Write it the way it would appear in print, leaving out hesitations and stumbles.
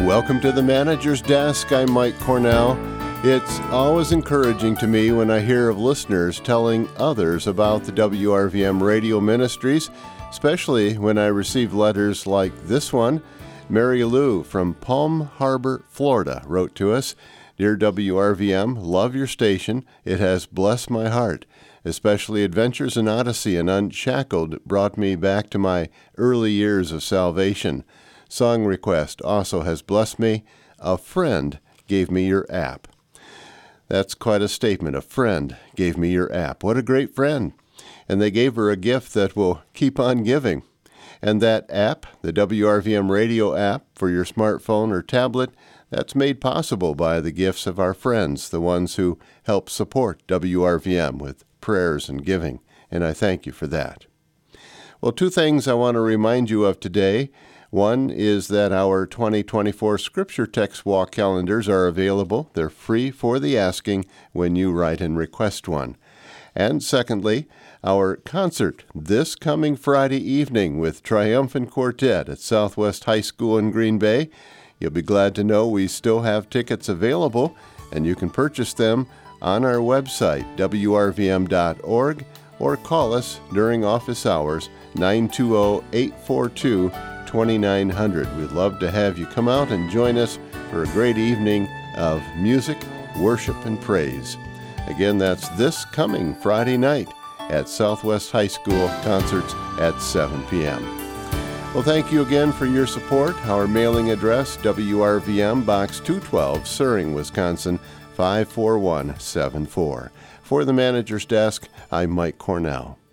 Welcome to the Manager's Desk. I'm Mike Cornell. It's always encouraging to me when I hear of listeners telling others about the WRVM radio ministries, especially when I receive letters like this one. Mary Lou from Palm Harbor, Florida, wrote to us, "Dear WRVM, love your station. It has blessed my heart. Especially Adventures in Odyssey and Unshackled brought me back to my early years of salvation. Song request also has blessed me. A friend gave me your app." That's quite a statement. A friend gave me your app. What a great friend. And they gave her a gift that will keep on giving. And that app, the WRVM radio app for your smartphone or tablet, that's made possible by the gifts of our friends, the ones who help support WRVM with prayers and giving. And I thank you for that. Well, two things I want to remind you of today. One is that our 2024 Scripture Text Walk calendars are available. They're free for the asking when you write and request one. And secondly, our concert this coming Friday evening with Triumphant Quartet at Southwest High School in Green Bay. You'll be glad to know we still have tickets available, and you can purchase them on our website, wrvm.org, or call us during office hours, 920-842-2900. We'd love to have you come out and join us for a great evening of music, worship, and praise. Again, that's this coming Friday night at Southwest High School, concerts at 7 p.m. Well, thank you again for your support. Our mailing address, WRVM Box 212, Suring, Wisconsin, 54174. For the Manager's Desk, I'm Mike Cornell.